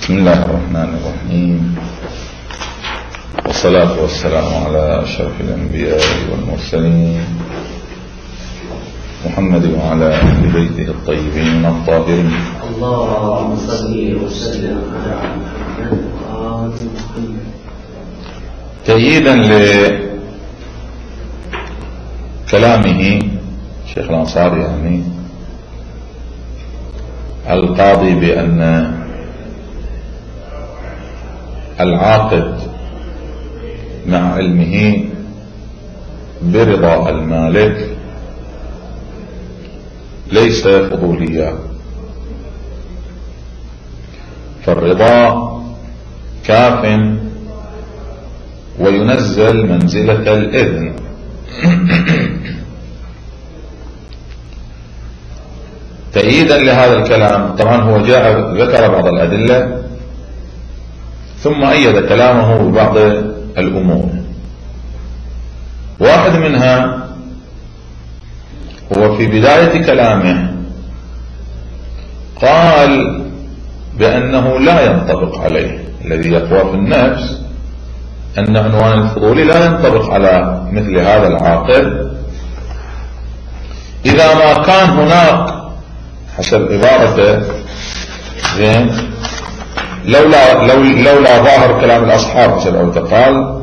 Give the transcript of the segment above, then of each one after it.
بسم الله الرحمن الرحيم، والصلاة والسلام على أشرف الأنبياء والمرسلين محمد وعلى أهل بيته الطيبين الطاهرين. اللهم صل وسلم على محمد. تأييدا لكلامه شيخ الأنصاري يعني القاضي بأن العاقد مع علمه برضا المالك ليس فضوليا، فالرضا كاف وينزل منزلة الإذن. تأييدا لهذا الكلام طبعا هو ذكر بعض الأدلة ثم أيد كلامه ببعض الأمور. واحد منها هو في بداية كلامه قال بأنه لا ينطبق عليه، الذي يقوى في النفس أن عنوان الفضول لا ينطبق على مثل هذا العاقل إذا ما كان هناك حسب عبارته زين لولا ظاهر كلام الأصحاب حسب أو تقال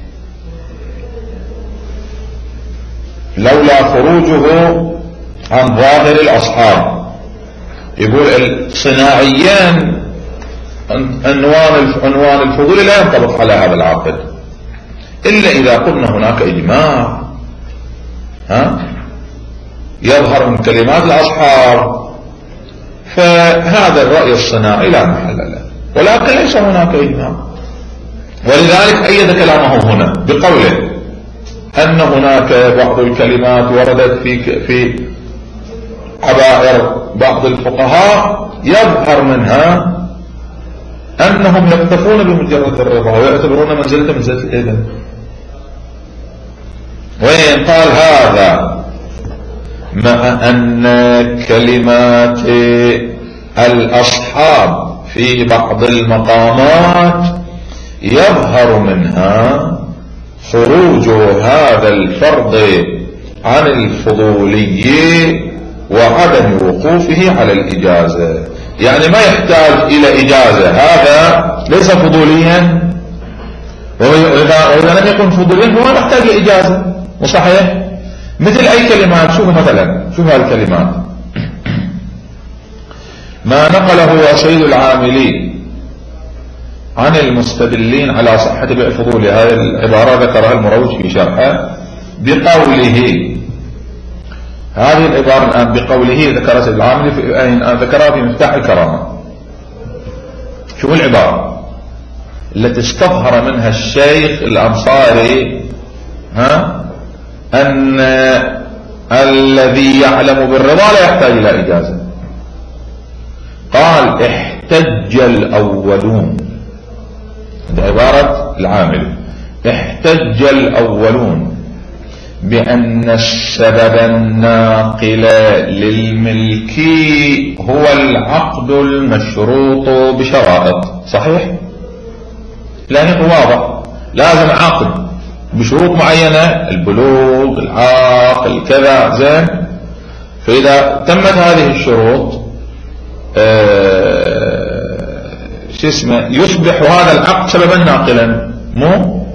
لولا خروجه عن ظاهر الأصحاب، يقول صناعيا عنوان الفضول لا ينطبق على هذا العاقد إلا إذا قلنا هناك إجماع يظهر من كلمات الأصحاب، فهذا الرأي الصناعي لا محل له، ولكن ليس هناك إجماع. ولذلك أيد كلامه هنا بقوله أن هناك بعض الكلمات وردت في عبائر بعض الفقهاء يظهر منها أنهم يكتفون بمجرد الرضا ويعتبرون منزلة الإذن. وإن قال هذا مع أن كلمات الأصحاب في بعض المقامات يظهر منها خروج هذا الفرض عن الفضولي وعدم وقوفه على الإجازة، يعني ما يحتاج إلى إجازة، هذا ليس فضوليا، وإذا لم يكن فضوليا هو يحتاج لإجازة. وصحيح مثل أي كلمات، شوفوا مثلا شوفوا الكلمات ما نقله سيد العاملي عن المستدلين على صحة بيع الفضول، هذه العبارة ذكرها المروج في شرحه بقوله، هذه العبارة الآن بقوله ذكرها سيد العاملي ذكرها في مفتاح الكرامة. شوفوا العبارة التي استظهر منها الشيخ الأنصاري أن الذي يعلم بالرضا لا يحتاج إلى إجازة. قال احتج الأولون، هذه عبارة العامل، احتج الأولون بأن السبب الناقل للملك هو العقد المشروط بشرائط. صحيح؟ لأنه واضح لازم عقد بشروط معينة، البلوغ، العاقل، كذا، زين. فإذا تمت هذه الشروط يصبح هذا العقد سببا ناقلا. مو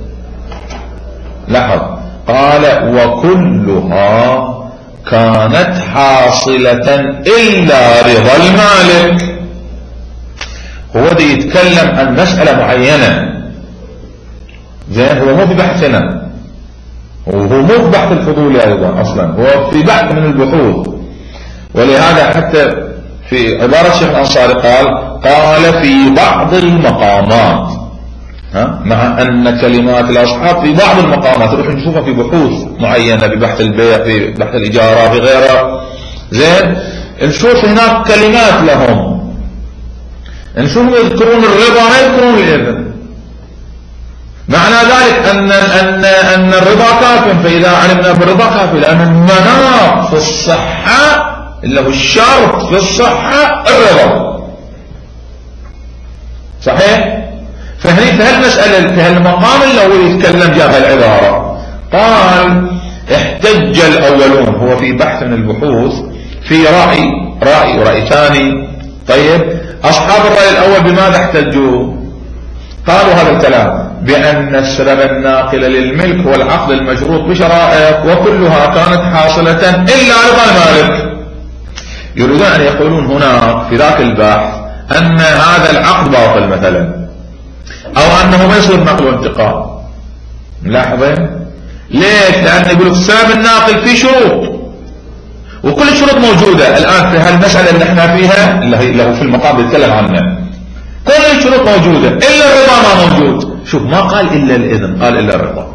لاحظ قال وكلها كانت حاصلة إلا رضا المالك. هو دي يتكلم عن مسألة معينة، زين، هو مو في بحثنا، وهو مو في بحث الفضول أيضا أصلا، هو في بحث من البحوث. ولهذا حتى في عبارة الشيخ الأنصاري قال في بعض المقامات، مع أن كلمات الأصحاب في بعض المقامات نروح نشوفها في بحوث معينة، ببحث البيع، في بحث الإجارة، في غيرها، زين، نشوف هناك كلمات لهم، نشوفهم يذكرون الرضا ما يذكرون الإذن. معنى ذلك أن الرضا كاف، فإذا علمنا بالرضا كاف، لأن المناط في الصحة اللي هو الشرط في الصحة الرضا. صحيح؟ فهني في هالمسألة في هالمقام الأول يتكلم جاب العبارة، قال احتج الأولون، هو في بحث من البحوث في رأي ورأي ثاني. طيب أصحاب الرأي الأول بماذا احتجوا؟ قالوا هذا الكلام بأن السبب الناقل للملك هو العقد المشروط بشرائط وكلها كانت حاصلة إلا رضا المالك. يريدون أن يقولون هناك في ذاك البحث أن هذا العقد باطل مثلا، أو أنه ما يصير نقل وانتقال. ملاحظين؟ ليش؟ لأن يقول السبب الناقل في شروط، وكل الشروط موجودة الآن في هالمسألة اللي احنا فيها اللي هو في المقام بيتكلم عنه، كل الشروط موجودة إلا الرضا ما موجود. شوف ما قال إلا الإذن، قال إلا الرضا.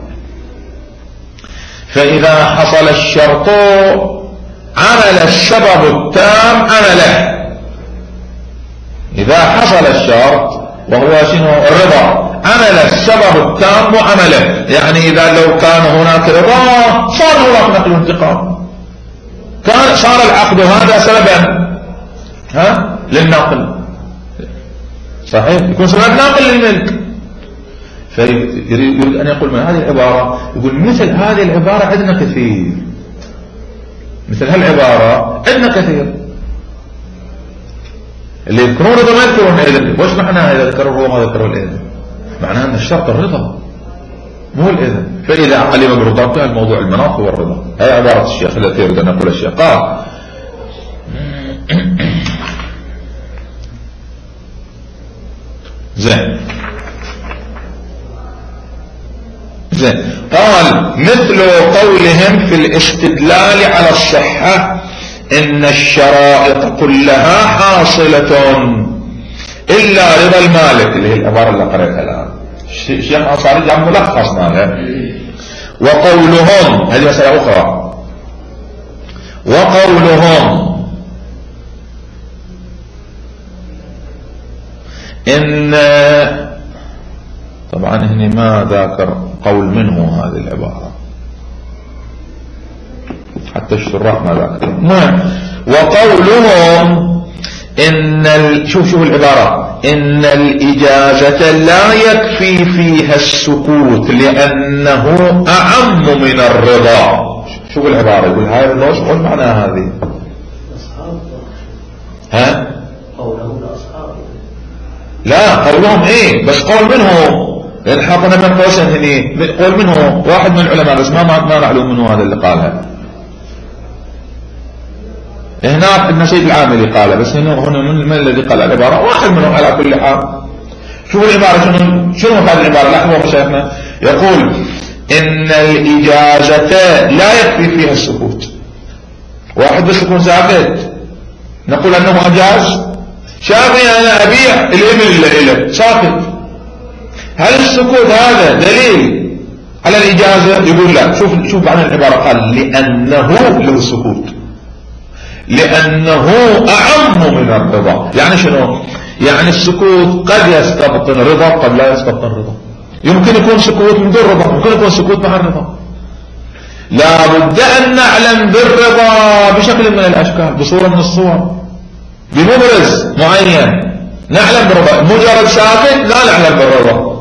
فإذا حصل الشرط عمل السبب التام عمله. إذا حصل الشرط وهو شنو؟ الرضا، عمل السبب التام عمله. يعني إذا لو كان هناك رضا صار هناك نقل وانتقال، كان صار العقد هذا سببا للنقل. صحيح؟ يكون سبب ناقل للملك. فيريد أن يقول من هذه العبارة، يقول مثل هذه العبارة عندنا كثير، مثل هالعبارة عندنا كثير. اللي يذكرون رضا ما يذكرون الإذن. وش معناها إذا ذكروا الرضا ما ذكروا الإذن؟ معناها أن الشرط الرضا مو الإذن. فإذا علم بالرضا كان الموضوع المناط هو الرضا. هي عبارة الشيخ التي يريد أن يقول الشيخ. قال زين قال مثل قولهم في الاستدلال على الصحة إن الشرائط كلها حاصلة إلا رضا المالك، اللي هي العبارة اللي قرأتها الآن الشيخ أنصاري جاب ملخص مالها. وقولهم، هذه مسألة أخرى، وقولهم إن طبعا هنا ما ذاكر قول منه هذه العبارة، حتى الشراح ما ذاكر. المهم وقولهم إن شوف العبارة، إن الإجازة لا يكفي فيها السكوت لأنه أعم من الرضا. شوف العبارة، يقول هاي النص قول معناها هذه قولهم لأصحابه، لا قولهم إيه بس قول منهم، لأن حاطنا من قوسين هني قول منه واحد من العلماء بس ما معلوم منه هذا اللي قالها. هناك النسيب العاملي قال، بس هنا من الذي قال العبارة؟ واحد منهم على كل حال. شوفوا العبارة شنو هذه العبارة؟ لاحظوا مشايخنا يقول إن الإجازة لا يكفي فيها السكوت. واحد بس يكون ساكت نقول أنه أجاز. شافي أنا أبيع الإبل اللي ساكت، هل السكوت هذا دليل على الإجازة؟ يقول لا. شوف معنى العبارة، قال لأنه له السكوت، لأنه أعم من الرضا. يعني شنو؟ يعني السكوت قد يستبطن رضا قد لا يستبطن رضا. يمكن يكون سكوت من دون رضا، يمكن يكون سكوت مع الرضا. لا بد أن نعلم بالرضا بشكل من الأشكال، بصورة من الصور، بمبرز معين نعلم بالرضا. مجرد ساكت لا نعلم بالرضا.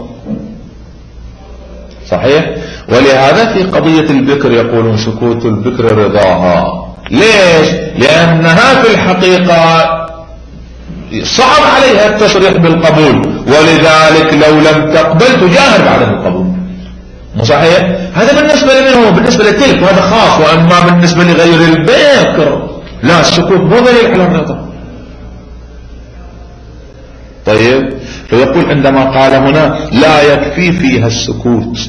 صحيح؟ ولهذا في قضية البكر يقولون سكوت البكر رضاها. ليش؟ لأنها في الحقيقة صعب عليها التصريح بالقبول، ولذلك لو لم تقبل تجاهر بعدم القبول. مو صحيح؟ هذا بالنسبة لمنه، بالنسبة لتلك وهذا خاص. وأما بالنسبة لغير البكر لا، السكوت مو دليل على الرضا. طيب فيقول عندما قال هنا لا يكفي فيها السكوت،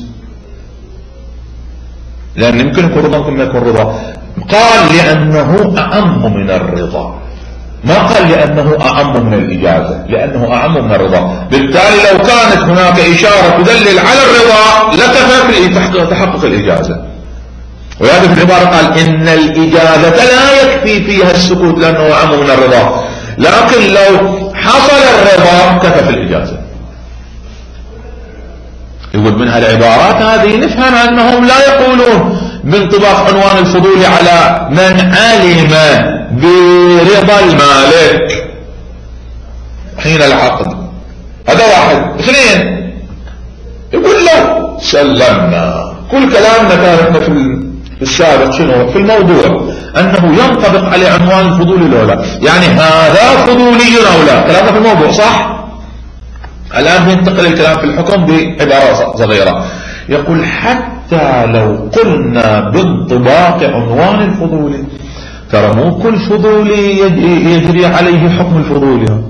لأن يمكن يكون رضا يمكن ما يكون رضا. قال لأنه أعم من الرضا، ما قال لأنه أعم من الإجازة، لأنه أعم من الرضا. بالتالي لو كانت هناك إشارة تدلل على الرضا لكفى في تحقق الإجازة. وهذا في العبارة قال إن الإجازة لا يكفي فيها السكوت لأنه أعم من الرضا، لكن لو حصل الرضا كفى في الإجازة. يقول من هالعبارات هذه نفهم أنهم لا يقولون بانطباق عنوان الفضول على من علم برضا المالك حين العقد. هذا تكلمنا، كل كلامنا كان في السابق شنو في الموضوع أنه ينطبق عليه عنوان الفضول الأولى، يعني هذا فضولي أو لا، كلامنا في الموضوع صح. الآن ينتقل الكلام في الحكم بعبارة صغيرة، يقول حتى لو قلنا بانطباق عنوان الفضولي، ترى مو كل فضولي يجري عليه حكم الفضولي.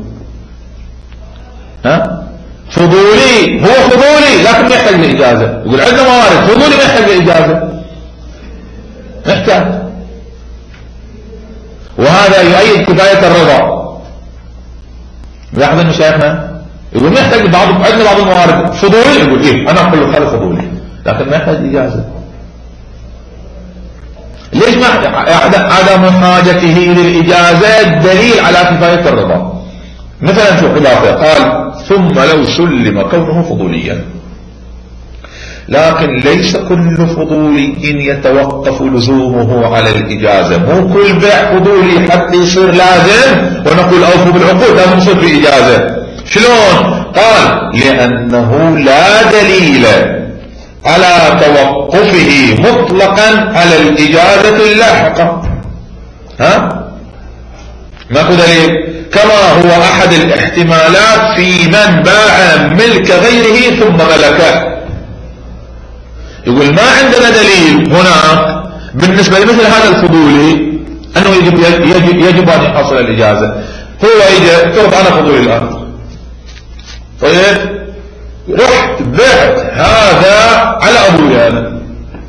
فضولي هو فضولي لكن ما يحتاج لإجازة، يقول عندنا موارد فضولي ما يحتاج لإجازة، يحتاج. وهذا يؤيد كفاية الرضا. لاحظ ان شيخنا يقول ما يحتاج عندنا بعض الموارد فضولي، يقول ايه انا اقول هذا فضولي لكن ما يحتاج اجازه. ليش ما عدم حاجته للاجازه دليل على كفايه الرضا. مثلا شوف اضافه قال ثم لو سلم كونه فضوليا، لكن ليس كل فضولي يتوقف لزومه على الإجازة، مو كل بيع فضولي حتى يصير لازم ونقول أوفوا بالعقود لازم يصير في إجازة. شلون؟ قال لأنه لا دليل على توقفه مطلقا على الإجازة اللاحقة. ماكو دليل، كما هو أحد الاحتمالات في من باع ملك غيره ثم ملكه. يقول ما عندنا دليل هناك بالنسبة لمثل هذا الفضولي أنه يجب أن يحصل الإجازة. هو يجي ترد أنا فضولي الآن، طيب رحت بعت هذا على أبوي أنا،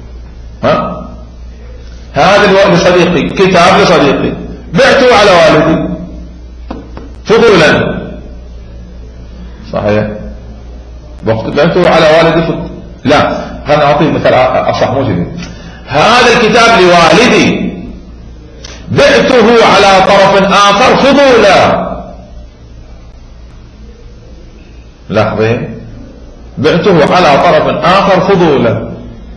هذا لصديقي كتاب لصديقي بعته على والدي فضولا، صحيح؟ وقت بعته على والدي لا، خلنا أعطيه مثال أصح مو جديد. هذا الكتاب لوالدي بعته على طرف آخر فضولا، لاحظين بعته على طرف آخر فضولا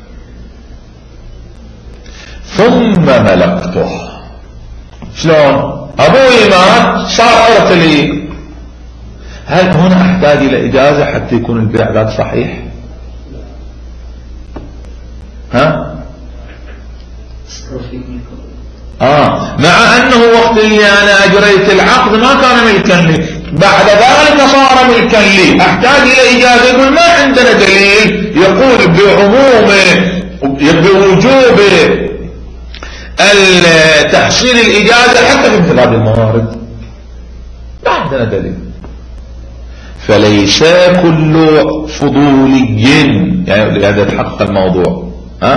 ثم ملكته. شلون؟ أبوي مات صار أرث لي، هل هنا أحتاج إلى إجازة حتى يكون البيع ذات صحيح؟ مع أنه وقت اللي أنا أجريت العقد ما كان ملكا لي، بعد ذلك صار ملكا لي، أحتاج إلى إجازة. يقول ما عندنا دليل يقول بوجوب تحصيل الإجازة حتى في مثل هذه الموارد، ما عندنا دليل. فليس كل فضولي يعني لهذا يتحقق الموضوع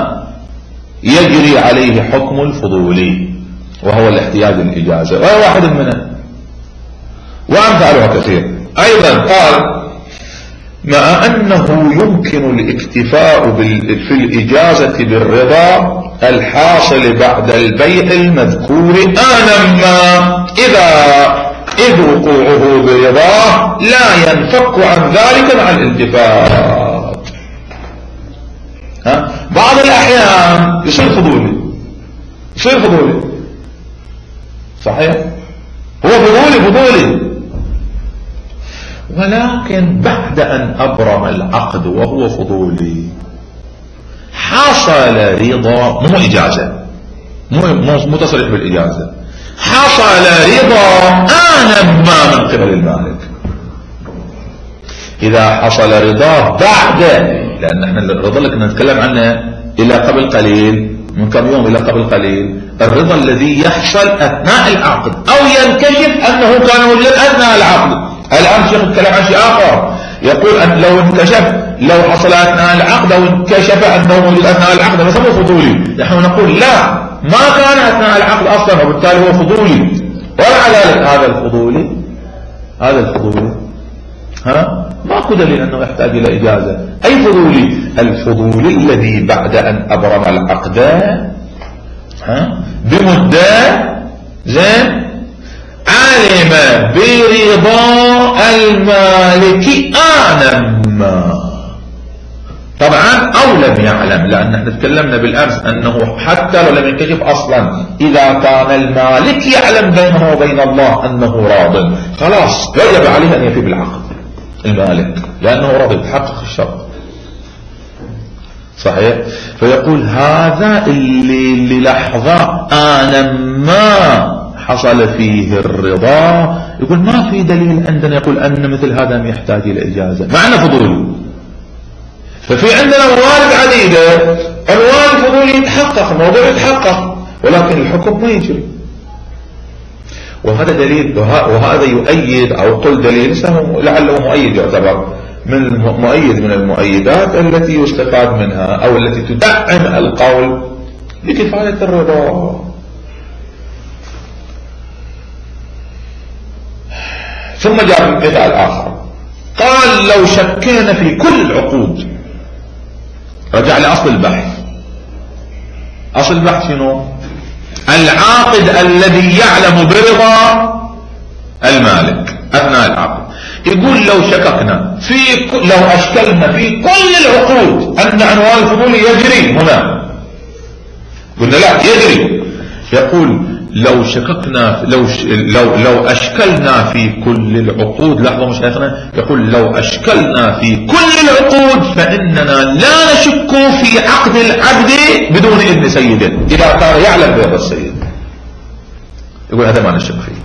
يجري عليه حكم الفضولي وهو الاحتياج للإجازة، وهو واحد منه وأمثالها كثير. أيضا قال مع أنه يمكن الاكتفاء في الإجازة بالرضا الحاصل بعد البيع المذكور آنما إذ وقوعه برضاه لا ينفك عن ذلك مع الالتفات. بعض الأحيان يصير فضولي صحيح، هو فضولي ولكن بعد أن أبرم العقد وهو فضولي حصل رضا، مو إجازة، مو تصريح بالإجازة، حصل رضا آنما من قبل المالك. إذا حصل رضاه بعد، لأن احنا الرضا اللي كنا نتكلم عنه إلى قبل قليل، من كم يوم إلى قبل قليل، الرضا الذي يحصل أثناء العقد أو ينكشف أنه كان موجود أثناء العقد. الآن شيخ الكلام عن شيء آخر، يقول أن لو حصل أثناء العقد أو انكشف أنه موجود أثناء العقد ما سموه فضولي. نحن نقول لا، ما كان أثناء العقد أصلا وبالتالي هو فضولي، ومع ذلك هذا الفضولي ماكو دليل أنه يحتاج إلى إجازة. أي فضولي؟ الفضولي الذي بعد أن أبرم العقد بمدة زين علم برضا المالك آنما، طبعا أو لم يعلم، لأن احنا تكلمنا بالأمس أنه حتى لو لم ينكشف أصلا إذا كان المالك يعلم بينه وبين الله أنه راض خلاص يجب عليه أن يفي بالعقد المالك، لأنه راضي تحقق الشرط. صحيح. فيقول هذا اللي للحظة أنا ما حصل فيه الرضا، يقول ما في دليل عندنا يقول أن مثل هذا يحتاج إلى إجازة، معنى فضولي. ففي عندنا موارد عديدة، عنوان الفضول يتحقق، الموضوع يتحقق، ولكن الحكم ما يجري. وهذا دليل، وهذا يؤيد، أو قل دليل لعله مؤيد، يعتبر من مؤيد من المؤيدات التي يستفاد منها أو التي تدعم القول بكفاية الرضا. ثم جاء مثال آخر، قال لو شكينا في كل العقود، رجع لأصل البحث. أصل البحث شنو؟ العاقد الذي يعلم برضا المالك أثناء العقد. يقول لو شككنا لو أشكلنا في كل العقود أن عنوان الفضول يجري هنا، قلنا لا يجري. يقول لو شككنا لو أشكلنا في كل العقود، لحظة مشايخنا، يقول لو أشكلنا في كل العقود فإننا لا نشك في عقد العبد بدون إذن سيده إذا كان يعلم برضا السيد. يقول هذا ما نشك فيه.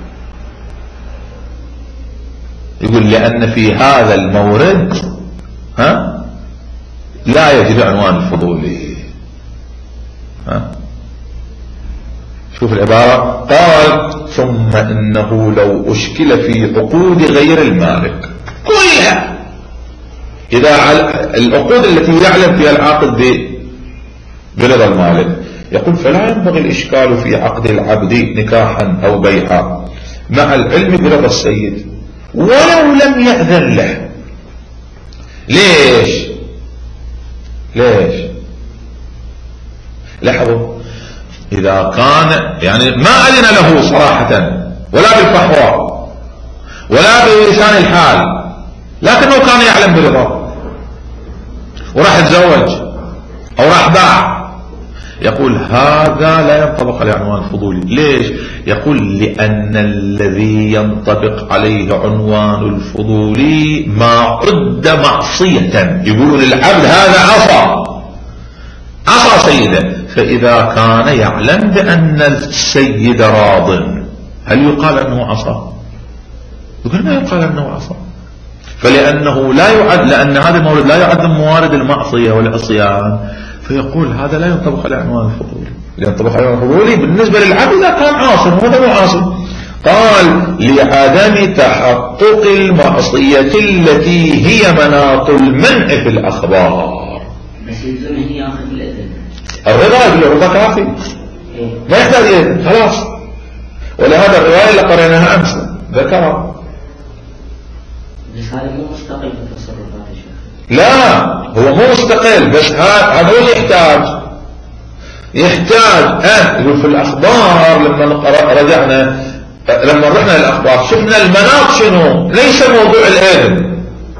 يقول لأن في هذا المورد لا يجري عنوان الفضول. شوف العبارة، قال ثم إنه لو أشكل في عقود غير المالك كلها، إذا العقود التي يعلم فيها العاقد برضا المالك، يقول فلا ينبغي الإشكال في عقد العبد نكاحا أو بيعا مع العلم برضا السيد ولو لم يأذن له. ليش؟ لاحظوا، إذا كان يعني ما أذن له صراحة ولا بالفحوى ولا بلسان الحال، لكنه كان يعلم برضاه وراح يتزوج أو راح باع، يقول هذا لا ينطبق عليه عنوان الفضولي. ليش؟ يقول لأن الذي ينطبق عليه عنوان الفضولي ما عد معصية. يقولون للعبد هذا عصى سيده، فإذا كان يعلم بأن السيد راض هل يقال أنه عصى؟ يقول ما يقال أنه عصى، فلأنه لا يعد، لأن هذا المورد لا يعد من موارد المعصية والعصيان، فيقول هذا لا ينطبق على عنوان الفضولي. ينطبق على عنوان الفضولي بالنسبة للعبد إذا كان عاصي، وهذا مو عاصي. قال لعدم تحقق المعصية التي هي مناط المنع في الأخبار. بس يلزم هي ياخذ الإذن. الرضا كافي، ما يحتاج إذن خلاص. ولهذا الرواية اللي قرأناها أمس ذكرها. بس هذا مو مستقل في التصرفات يا شيخ. لا هو مو مستقل، بس هذا هو يحتاج يقول في الأخبار. لما رجعنا لما رحنا للأخبار شفنا المناط شنو، ليس موضوع الإذن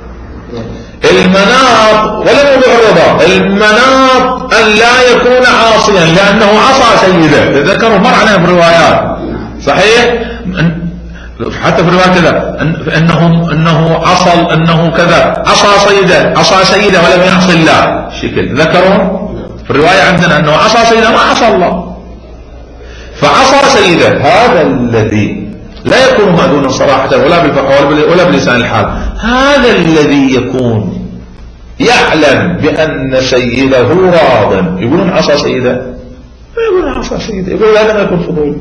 المناط ولا موضوع الرضا، المناط أن لا يكون عاصيا لأنه عصى سيده. ذكروا مر علينا بالروايات صحيح، حتى في الرواية كذا انه عصى، انه كذا عصى سيده ولم يعصي الله شكل. ذكروا في الرواية عندنا انه عصى سيده ما عصى الله، فعصى سيده. هذا الذي لا يكون مأذونا صراحة ولا بالفحوى ولا بلسان الحال، هذا الذي يكون يعلم بأن سيده راض. يقولون عصى سيده، ما يقولون عصى سيده، يقولون هذا ما يكون فضولي.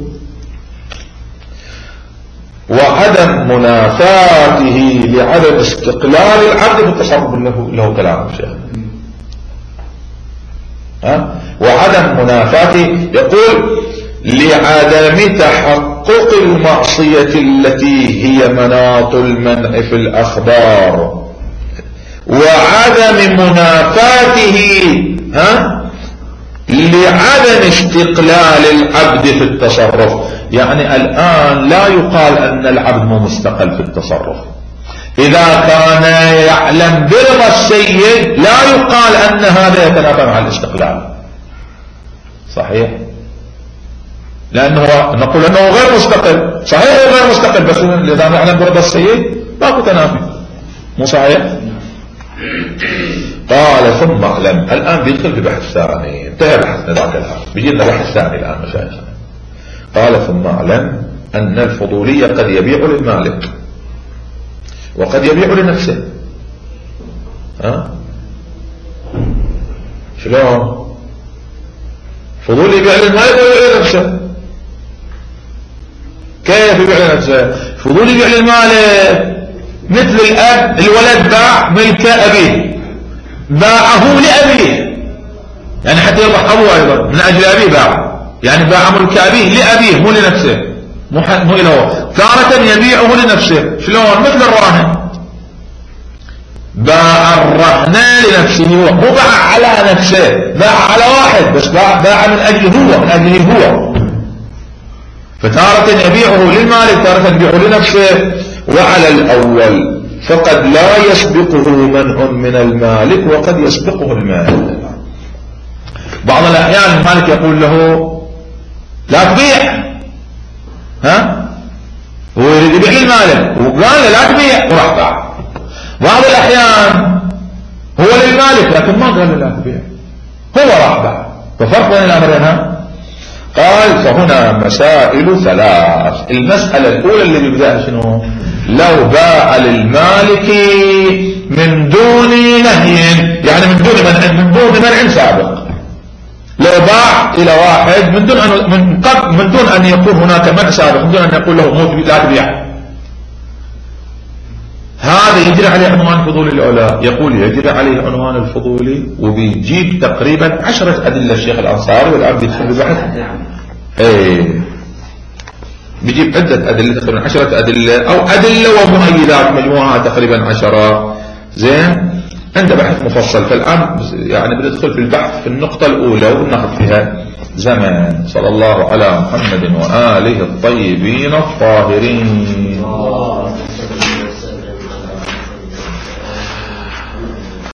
وعدم منافاته لعدم استقلال العبد في التصرف له كلام شيخ. وعدم منافاته يقول لعدم تحقق المعصية التي هي مناط المنع في الأخبار، وعدم منافاته لعدم استقلال العبد في التصرف. يعني الآن لا يقال أن العبد مو مستقل في التصرف. إذا كان يعلم برضا السيد لا يقال أن هذا يتنافى مع الاستقلال. صحيح؟ لأنه نقول أنه غير مستقل. صحيح هو غير مستقل، بس إذا يعلم برضا السيد ماكو تنافي. مو صحيح؟ قال ثم اعلم. الآن بيدخل في بحث ثاني، انتهى بحثنا ذاك الآن، بيجينا بحث ثاني الآن مشايخنا. قال ثم اعلم أن الفضولية قد يبيع للمالك وقد يبيع لنفسه. شلون؟ فضولي يبيع للمالك ويبيع لنفسه. كيف يبيع لنفسه؟ فضولي يبيع للمالك مثل الأب، الولد باع ملك أبيه، باعه لأبيه، يعني حتى يربح أبوه أيضا من أجل أبيه باع، يعني باع ملك أبيه لأبيه مو لنفسه، مو إله. تارة يبيعه لنفسه. شلون؟ مثل الراهن، باع الرهن لنفسه هو، مو باع على نفسه، باع على واحد بس، باع من أجله هو، من أجله هو. فتارة يبيعه للمالك، تارة يبيعه لنفسه. وعلى الأول فقد لا يسبقه منع من المالك وقد يسبقه المال. بعض الأحيان المالك يقول له لا تبيع، هو يريد يبيع للمالك وقال له لا تبيع وراح باع. بعض الأحيان هو للمالك لكن ما قال له لا تبيع، هو راح باع. ففرق بين الأمرين. قال فهنا مسائل ثلاث. المسألة الأولى اللي بيبدأها شنو؟ لو باع للمالك من دون نهي، يعني من دون منع سابق. لو باع إلى واحد من دون أن يكون هناك منع سابق، من دون أن يقول له موت لا تبيع، هذا يجري عليه عنوان الفضولي أو لا؟ يقول يجري عليه عنوان الفضولي، وبيجيب تقريبا 10 أدلة الشيخ الأنصاري، والآن بيدخل ببحث بيجيب عدة أدلة، تقريبا 10 أدلة أو أدلة ومؤيدات، مجموعة تقريبا 10. زين، عنده بحث مفصل. فالآن يعني بندخل في البحث في النقطة الأولى وناخذ فيها زمن. صلى الله على محمد وآله الطيبين الطاهرين.